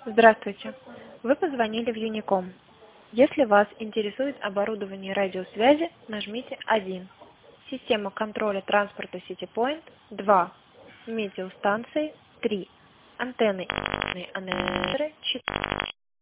Здравствуйте. Вы позвонили в Unicom. Если вас интересует оборудование радиосвязи, нажмите 1. Система контроля транспорта CityPoint 2. Метеостанции 3. Антенны и анализаторы 4.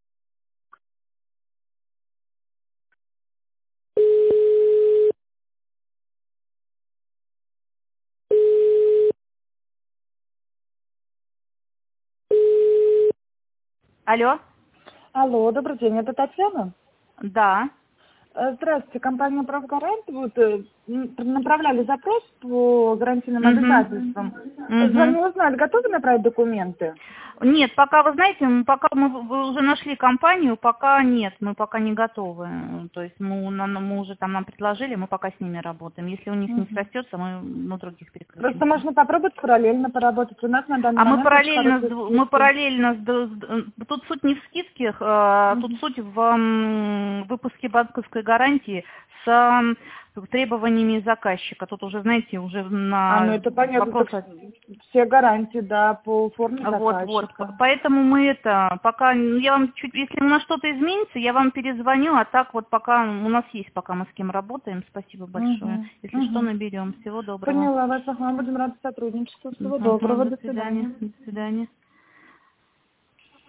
Алло, Алло, добрый день, это Татьяна? да. Здравствуйте, компания «Правгарант». Направляли запрос по гарантийным Мгм. обязательствам. Мгм. Звоню узнать, готовы направить документы? Нет, пока, вы знаете, пока вы уже нашли компанию, пока нет, мы пока не готовы. То есть мы уже там нам предложили, мы пока с ними работаем. Если у них не Мгм. срастется, мы на других Просто переключимся. можно попробовать параллельно поработать. У нас на данный А мы момент очень параллельно, хорошие скидки. тут суть не в скидке, тут Мгм. суть в выпуске банковской гарантии с требованиями заказчика. Тут уже, знаете, уже Ну на это понятно, так вопрос. все гарантии, да, по форме Вот. заказчика. Поэтому мы это, пока, я вам чуть, если у нас что-то изменится, я вам перезвоню, а так вот пока, у нас есть, пока мы с кем работаем, спасибо большое. Мгм. Если что, Мгм. наберем. Всего доброго. Поняла вас, ага, будем рады сотрудничеству. Всего Ага, доброго, до до свидания. свидания. До свидания.